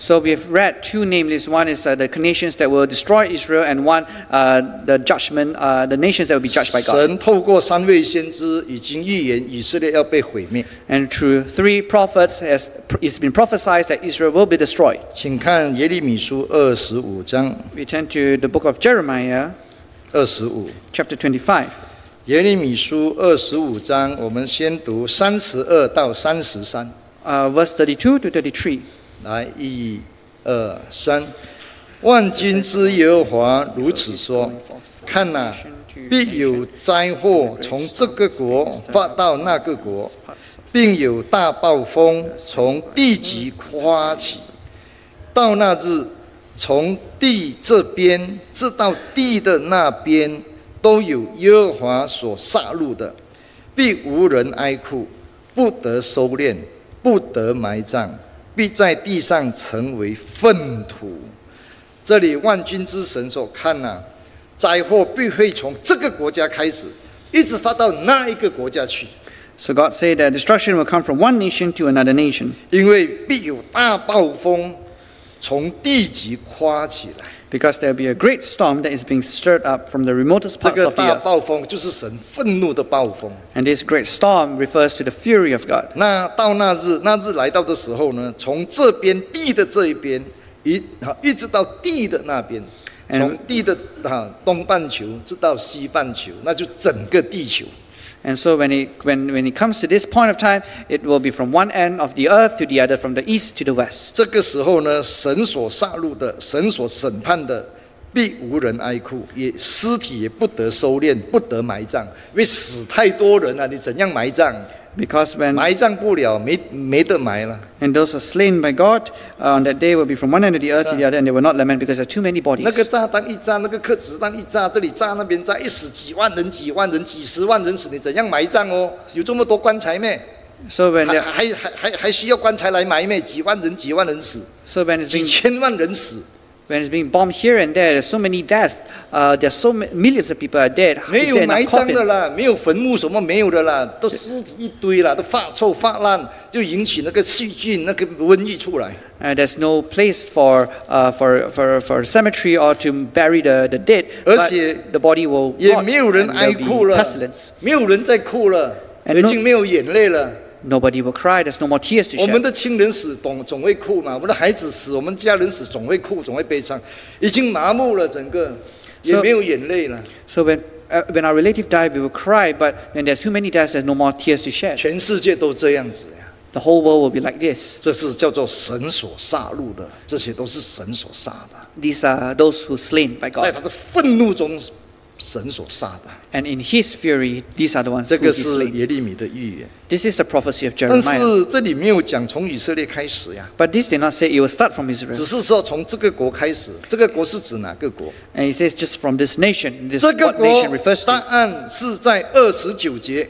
So we've read two names. One is uh, the nations that will destroy Israel, and one uh, the judgment, uh, the nations that will be judged by God. 神透过三位先知已经预言以色列要被毁灭。 And through three prophets, has, it's been prophesied that Israel will be destroyed. 请看耶利米书二十五章 We turn to the book of Jeremiah, 二十五。 chapter twenty-five. 耶利米书二十五章，我们先读三十二到三十三。 Uh, verse thirty-two to thirty-three. 来，一、二、三。万军之耶和华如此说：看哪，必有灾祸从这个国发到那个国，并有大暴风从地极刮起。到那日，从地这边直到地的那边，都有耶和华所杀戮的，必无人哀哭，不得收敛，不得埋葬，必在地上成为粪土。这里万军之神说：看哪、啊，灾祸必会从这个国家开始，一直发到那一个国家去。 So God said that destruction will come from one nation to another nation. 因为必有大暴风从地极刮起来。 Because there will be a great storm that is being stirred up from the remotest 这 parts 个 of the 大 earth. 暴风就是神愤怒的暴风。 And this great storm refers to the fury of God. 那到那日，那日来到的时候呢，从这边地的这一边，一好一直到地的那边， And- 从地的啊东半球直到西半球，那就整个地球。 And so when it, when, when it comes to this point of time, it will be from one end of the earth to the other, from the east to the west. 这个时候呢，神所杀戮的，神所审判的，必无人哀哭，也尸体也不得收敛，不得埋葬，因为死太多人了，你怎样埋葬？ Because when 埋葬不了，没没得埋了。 and those are slain by God uh, on that day will be from one end of the earth to the other, and they will not lament because there are too many bodies. 那个炸弹一炸，那个颗子弹一炸，这里炸那边炸，一死几万人、几万人、几十万人死，你怎样埋葬哦？有这么多棺材咩？ So when 还 they, 还还还还需要棺材来埋咩？几万人、几万人死， so when it's 几 being 千万人死， when it's being bombed here and there, there's so many deaths. Uh, there's so ma- millions of people are dead. 没 Is 有 there 埋 enough 葬的 coffin? 啦，没有坟墓，什么没有的啦，都尸体一堆啦，都发臭发烂，就引起那个细菌、那个瘟疫出来。 Uh, there's no place for, uh, for, for, for cemetery or to bury the, the dead, 而 but 且 the body will 也 rot 没有人 and 哀 there'll 哭 be 了 pestilence. 没有人在哭了， And 已 no- 经没有眼泪了。 Nobody will cry. There's no more tears to 我们 shed. 的亲人死总总会哭嘛，我们的孩子死，我们家人死总会哭，总会悲伤，已经麻木了，整个也 So- 没有眼泪了。 So when, uh, when our relative die, we will cry, but when there's too many deaths, there's no more tears to shed. 全世界都这样子呀， The whole world will be like this. 这是叫做神所杀戮的，这些都是神所杀的， These are those who slain by 在 God. 他的愤怒中，神所杀的。 And in his fury, these are the ones 这 who 个 he 是 slain. 耶利米的预言， This is the prophecy of 但 Jeremiah. 是这里没有讲从以色列开始呀， But this did not say it will start from 只 Israel. 是说从这个国开始。这个国是指哪个国？ And it says just from this nation. This 这个 what 国 nation refers 答 to. 案是在二十九节。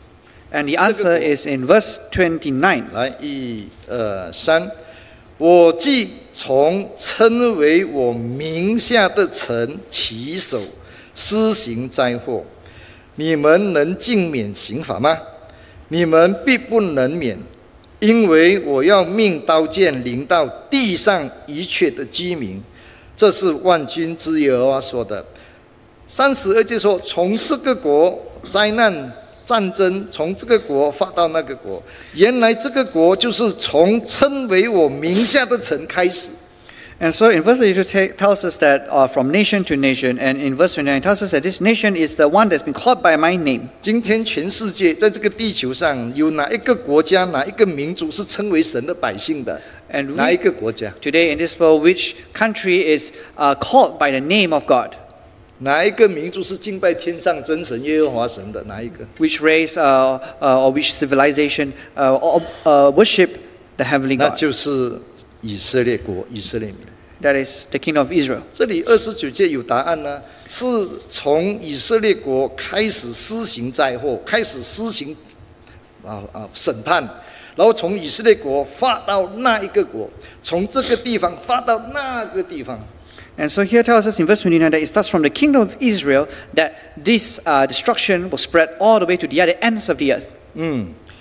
And the answer is in verse twenty-nine. 来，一、二、三。我既从称为我名下的城起手施行灾祸，你们能尽免刑罚吗？你们必不能免，因为我要命刀剑临到地上一切的居民。这是万军之耶和华说的。三十二节说，从这个国灾难战争从这个国发到那个国，原来这个国就是从称为我名下的城开始。 And so in verse thirty-two t- tells us that uh, from nation to nation, and in verse twenty-nine tells us that this nation is the one that's been called by my name. 今天全世界在这个地球上有哪一个国家、哪一个民族是称为神的百姓的？ And 哪一 we, 个国家？ today in this world, which country is uh, called by the name of God? 哪一个民族是敬拜天上真神耶和华神的？哪一个？ Which race uh, uh, or which civilization uh, or, uh, worship the heavenly 那 God? 就是以色列国、以色列民。 That is the kingdom of Israel. 这里二十九节有答案呢，是从以色列国开始施行灾祸，开始施行啊啊审判，然后从以色列国发到那一个国，从这个地方发到那个地方。 And so here tells us in verse twenty-nine that it starts from the kingdom of Israel that this uh, destruction will spread all the way to the other ends of the earth. 嗯，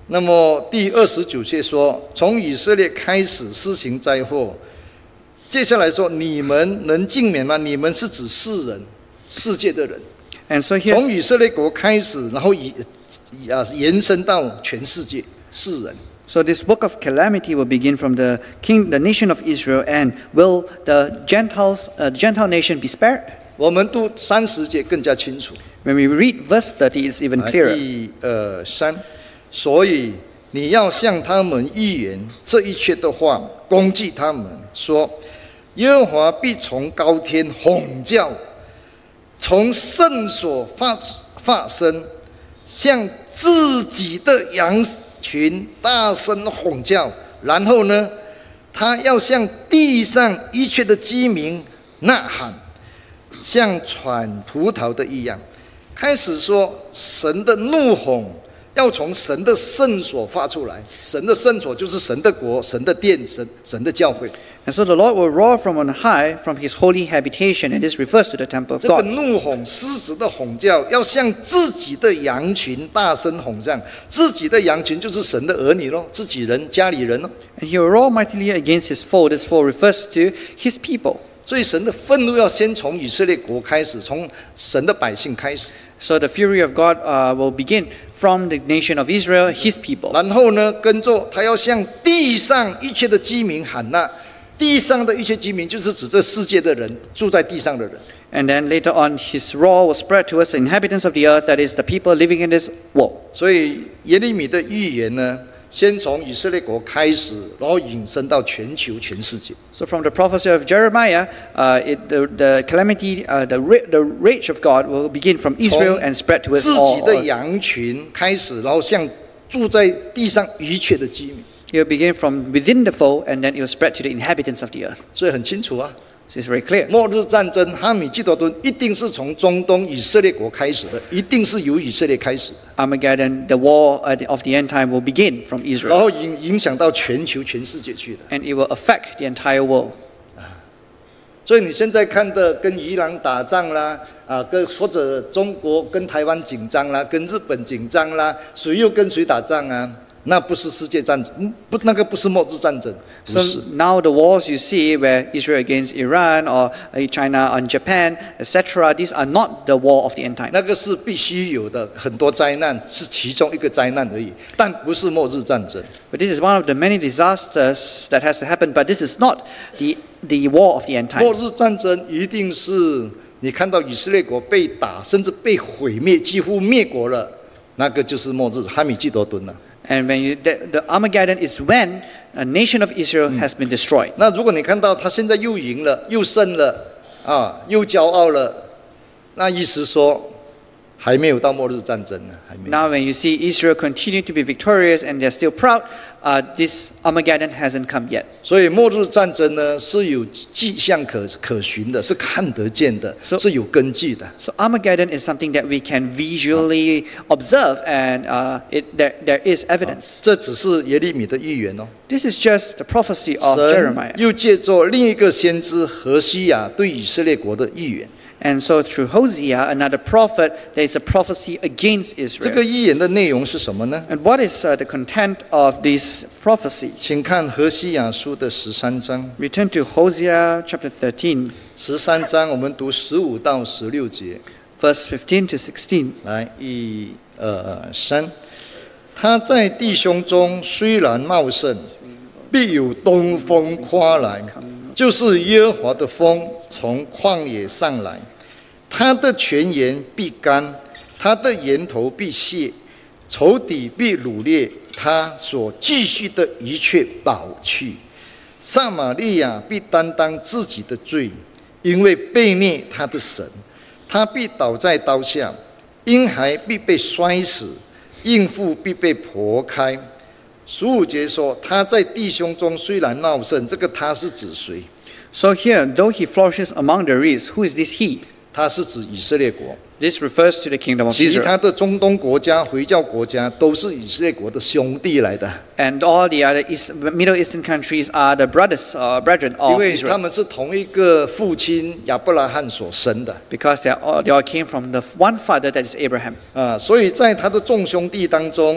那么第二十九节说，从以色列开始施行灾祸。接下来说，你们能幸免吗？你们是指世人，世界的人。 And so 从 here's, 以色列国开始，然后以啊延伸到全世界世人。 so this book of calamity will begin from the king, the nation of Israel, and will the Gentiles, uh, Gentile nation be spared? 我们读三十节更加清楚。 When we read verse thirty, it's even 啊 clearer. 一二三，所以你要向他们预言这一切的话，攻击他们，说：耶和华必从高天吼叫，从圣所发发声，向自己的羊群大声吼叫。然后呢，他要向地上一切的居民呐喊，像喘葡萄的一样。开始说，神的怒吼要从神的圣所发出来。神的圣所就是神的国、神的殿、神神的教会。 And so the Lord will roar from on high, from his holy habitation, and this refers to the temple of 这个 God. 怒吼、狮子的吼叫，要向自己的羊群大声吼叫。自己的羊群就是神的儿女咯，自己人、家里人咯。 And he will roar mightily against his foe. This foe refers to his people. 所以神的愤怒要先从以色列国开始，从神的百姓开始。 So the fury of God uh, will begin from the nation of Israel, his people. 然后呢，跟着他要向地上一切的居民喊呐。地上的一切居民就是指这世界的人，住在地上的人。 And then later on, his roar will spread towards the inhabitants of the earth, that is, the people living in this world. 所以耶利米的预言呢，先从以色列国开始，然后引申到全球、全世界。 So from the prophecy of Jeremiah, uh, it, the, the calamity, uh, the, ra- the rage of God will begin from Israel and spread 从 towards 自己 all. 的 all. 羊群开始，然后向住在地上一切的居民。 It will begin from within the foe, and then it will spread to the inhabitants of the earth. 所以很清楚啊， So it's very clear. 末日战争，哈米基多顿一定是从中东以色列国开始的，一定是由以色列开始的， Armageddon, the war uh, of the end time, will begin from 然 Israel, 后影影响到全球、全世界去的。 and it will affect the entire world. 所以你现在看的跟伊朗打仗啦，啊，跟或者中国跟台湾紧张啦，跟日本紧张啦，谁又跟谁打仗啊？那不是世界战争，嗯不，那个不是末日战争，不是。 So now the wars you see where Israel against Iran or uh, China on Japan, et cetera, these are not the war of the end time. 那个是必须有的，很多灾难是其中一个灾难而已，但不是末日战争。 But this is one of the many disasters that has to happen, but this is not the, the war of the end 末 time. 日战争一定是你看到以色列国被打，甚至被毁灭，几乎灭国了，那个就是末日，哈米基多顿了。 And when you, the, the Armageddon is when a nation of Israel has been destroyed. 那如果你看到他现在又赢了，又胜了，啊，又骄傲了，那意思说还没有到末日战争呢，还没有。 Now when you see Israel continue to be victorious and they're still proud, uh, this Armageddon hasn't come yet. 所以末日战争呢是有迹象可可循的，是看得见的， So- 是有根据的。 So Armageddon is something that we can visually observe, and uh, it, there, there is evidence. 这只是耶利米的预言哦。 This is just the prophecy of 神 Jeremiah. 又借着另一个先知何西亚对以色列国的预言。 And so through Hosea, another prophet, there is a prophecy against 这个 Israel. 预言的内容是什么呢？ And what is uh, the content of this prophecy? 请看何西亚书的十三章。 Return to Hosea chapter thirteen, 十三章我们读十五到十六节。 verse fifteen to sixteen. 来，一、二、三。他在弟兄中虽然茂盛，必有东风刮来，就是耶和华的风从旷野上来。他的泉源必干，他的源头必泄，仇敌必掳掠他所继续的一切宝去。撒玛利亚必担当自己的罪，因为背逆他的神。他必倒在刀下，婴孩必被摔死，孕妇必被剖开。十五节说，他在弟兄中虽然茂盛，这个他是指谁？ So here, though he flourishes among the reeds, who is this he? 他是指以色列国。 This refers to the kingdom of 其 Israel. 他的中东国家、回教国家都是以色列国的兄弟来的， And all the other East, Middle Eastern countries are the brothers or brethren 因 of 为他 Israel. 们是同一个父亲亚伯拉罕所生的 Because they, are all, they all came from the one father, that is Abraham. 啊，所以在他的众兄弟当中，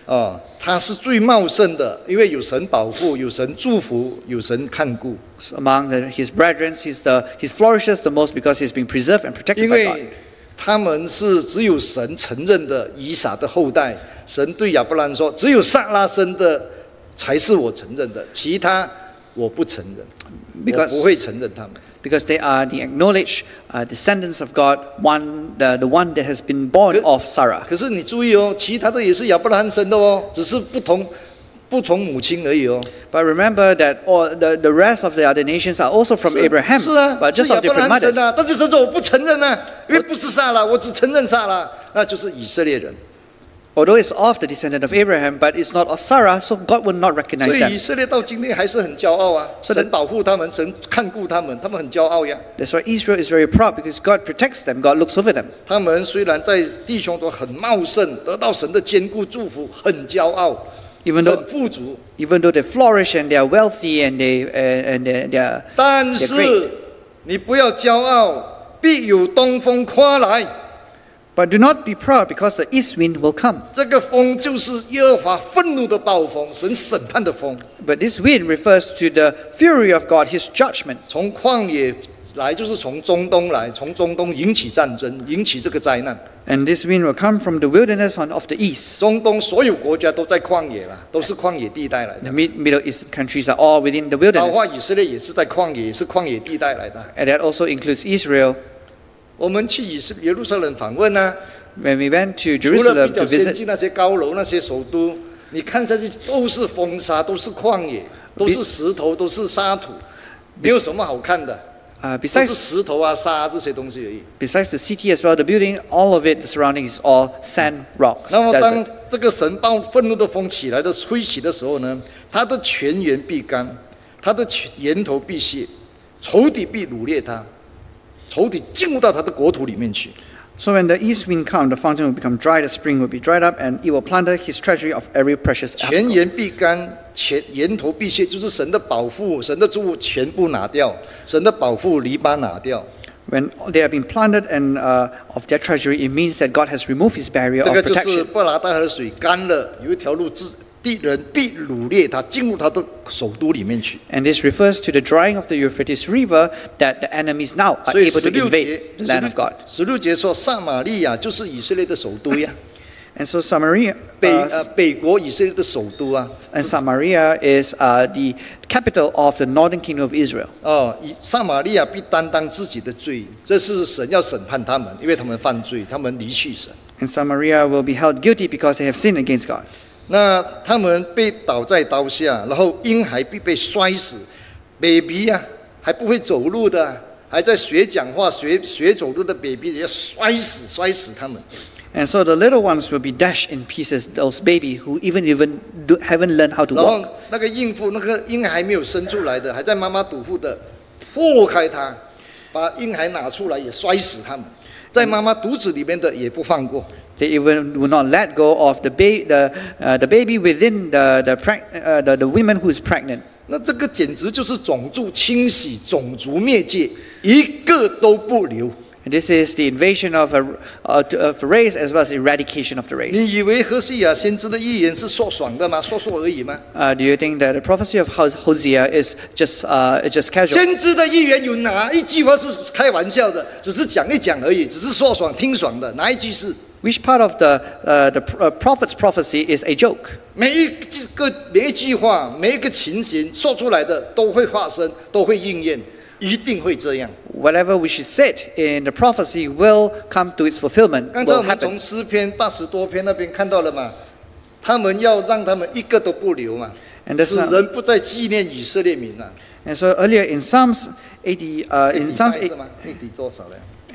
哦，他是最茂盛的，因为有神保护，有神祝福，有神看顾。 So among the, his brethren, he's the, he flourishes the most because he's being preserved and protected 因 by God. 为他们是只有神承认的以撒的后代。神对亚伯兰说：“只有撒拉生的才是我承认的，其他我不承认，我 Because- 不会承认他们。” Because they are the acknowledged uh, descendants of God, one the, the one that has been born Good. of Sarah. 可是你注意哦，其他的也是亚伯拉罕生的哦，只是不同不从母亲而已哦。 But remember that all the, the rest of the other nations are also from 是 Abraham, 是啊， but 是 just 亚 of 伯拉 different 罕生 mothers. 的啊，但是神说我不承认啊，因为不是撒拉，我只承认撒拉，那就是以色列人。 Although it's of the descendant of Abraham, but it's not of Sarah, so God will not 所 recognize 以 them. 以色列到今天还是很骄傲啊， 是的神保护他们，神看顾他们，他们很骄傲呀。 That's why Israel is very proud because God protects them, God looks over them. 他们虽然在弟兄都很茂盛，得到神的坚固祝福，很骄傲， Even though 很富足， even though they flourish and they are wealthy and they uh, and they, they are 但 they're 是 great. 你不要骄傲，必有东风刮来。 But do not be proud because the east wind will come. 这个风就是耶和华愤怒的暴风，神审判的风， But this wind refers to the fury of God, His judgment. 从旷野来，就是从中东来，从中东引起战争，引起这个灾难。 And this wind will come from the wilderness on, of the east. 中东所有国家都在旷野啦，都是旷野地带来 The 的。 mid, Middle Eastern countries are all within the 包括 wilderness. 以色列也是在旷野，也是旷野地带来的。 And that also includes Israel. 我们去以色耶路撒冷访问呢、 When we went to 除了 Jerusalem 比 to 较先 visit, 进那些高楼、那些首都，你看下去都是风沙，都是旷野，都是石头，都是沙土，没有什么好看的， uh, 都是 besides, 石头啊、沙这些东西而已。 besides the city as well, the building, all of it, the surroundings is all sand, rocks, 那么当 desert. 这个神暴愤怒的风起来的吹起的时候呢，它的泉源必干，它的泉源头必泄，仇敌必掳掠他，仇敌进入到他的国土里面去。 So when the east wind comes, the fountain will become dry, the spring will be dried up, and it will plunder his treasury of every precious 泉 article. 源必干，泉源头必泄，就是神的保护，神的祝福全部拿掉，神的保护篱笆拿掉。 When they have been plundered and uh, of their treasury, it means that God has removed His barrier 这 of 个就是 protection. 布拉大河的水干了，有一条路，自地人必掳掠他，进入他的首都里面去。 And this refers to the drying of the Euphrates River that the enemies now are 所以 able 十 to 六节 invade，the land of God. 十六节说，撒玛利亚就是以色列的首都呀， And so Samaria, 北 uh, 呃北国以色列的首都啊。 and Samaria is uh, the capital of the northern kingdom of Israel. 哦，以撒玛利亚必担当自己的罪，这是神要审判他们，因为他们犯罪，他们离弃神。 And Samaria will be held guilty because they have sinned against God. 那他们被倒在刀下，然后婴孩必被摔死 ，baby 啊，还不会走路的，还在学讲话、学学走路的 baby 也要摔死，摔死他们。 And so the little ones will be dashed in pieces, those baby who even even do, haven't learned how to 然后 walk. 那个孕妇，那个婴孩还没有生出来的，还在妈妈肚腹的，破开它，把婴孩拿出来也摔死他们，在妈妈肚子里面的也不放过。 They even will not let go of the, ba- the, uh, the baby within the, the, preg- uh, the, the woman who is pregnant. 那这个简直就是种族清洗、种族灭绝，一个都不留。 And this is the invasion of a, uh, to- of a race as well as eradication of the race. 你以为何西亚先知的预言是说爽的吗？说说而已吗？ Uh, do you think that the prophecy of Hos- Hosea is just, uh, is just casual? 先知的预言有哪一句话是开玩笑的？只是讲一讲而已，只是说爽听爽的，哪一句是？ Which part of the, uh, the uh, prophet's prophecy is a joke? 每一个每一句话，每一个情形说出来的都会发生，都会应验，一定会这样。 Whatever which is said in the prophecy will come to its fulfillment, 刚才我 will 们 happen. 从诗篇八十多篇那边看到了嘛，他们要让他们一个都不留嘛， And that's 使 not- 人不再纪念以色列民了。 And so earlier in Psalms eighty, uh, in Psalms 是吗？那比多少呢？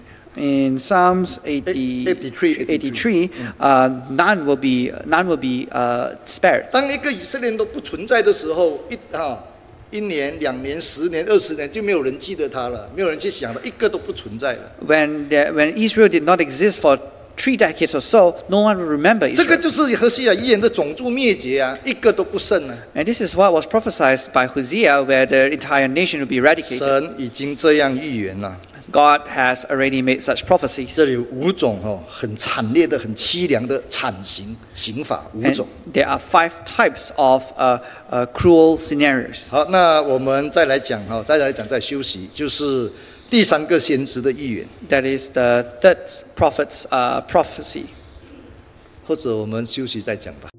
in Psalms eighty, eighty-three, eighty-three, uh, none will be none will be uh, spared. 当一个以色列人都不存在的时候，一啊一年、两年、十年、二十年，就没有人记得他了，没有人去想了，一个都不存在了。 When the, when Israel did not exist for three decades or so, no one will remember 这个 Israel. 就是何西亚预言的种族灭绝啊，一个都不剩啊。 And this is what was prophesied by Hosea, where the entire nation will be eradicated. 神已经这样预言了。 God has already made such prophecies. 这里有五种哦，很惨烈的、很凄凉的惨刑刑法五 And 种。 there are five types of uh, uh, cruel scenarios. 好，那我们再来讲哈，再来讲再休息，就是第三个先知的预言， That is the third prophet's uh, prophecy. 或者我们休息再讲吧。